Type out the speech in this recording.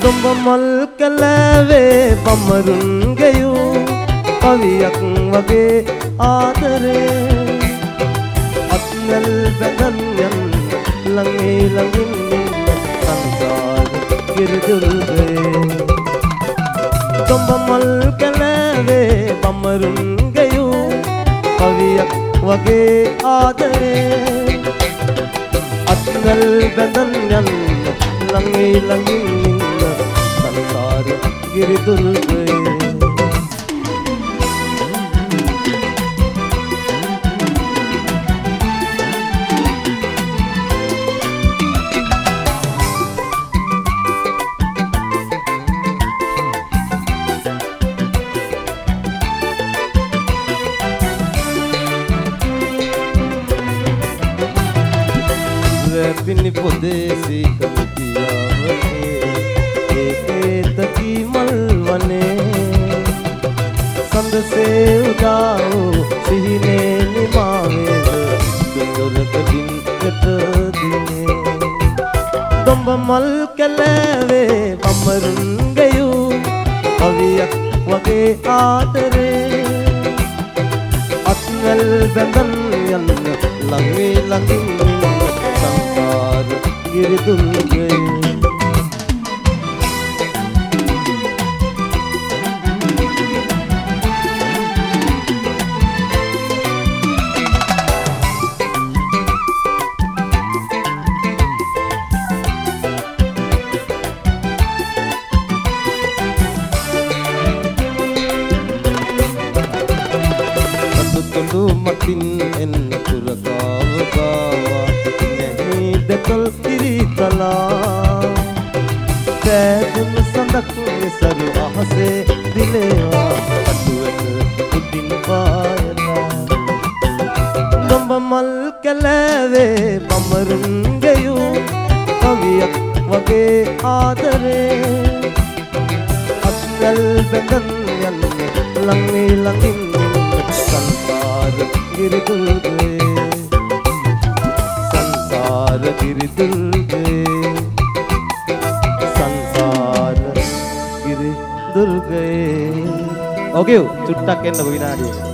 දුඹ මල් කැලෑවේ බඹරුන් ගෙයූ කවියක් වගේ ආදරේ අත්වැල් බැඳන් යන ළඟේ ළඟින් සංසාර කිරිදුල්වේ දුඹ මල් කැලෑවේ බඹරුන් ගෙයූ කවියක් වගේ ආදරේ අත්වැල් බැඳන් යන ළඟේ ළඟින් සංසාර කිරිදුල්වේ පිනි පොදේසි කවිතියාවනේ ඒකේතකි මල් වනේ සඳසේ උදා වූ සිහිනේ නිමාවේ දුරකඩින් කට දිනේ දුඹ මල් කැලෑවේ බඹරුන් ගෙයූ කවියක් වගේ ආදරේ අත්වැල් බැඳන් යන ළඟේ ළඟින් සංසාර කිරිදුල්ගේ අතුතුළු මතින් එන්න පුරකාව ගාවා දෙතොල් ඉරිතලා සෑදුම් සඳක් නිසරු අහසේ දිලේවා අතුවත උඩින් පායලා දුඹ මල් කැලෑවේ බඹරුන් ගෙයූ කවියක් වගේ ආදරේ අත්වැල් බැඳන් යන ළඟේ ළඟින් සංසාර කිරිදුල්ගේ කිරිදුල්ගේ සංසාර කිරිදුල්ගේ. ඔකේ චුට්ටක් එන්නකො විනාඩියක්.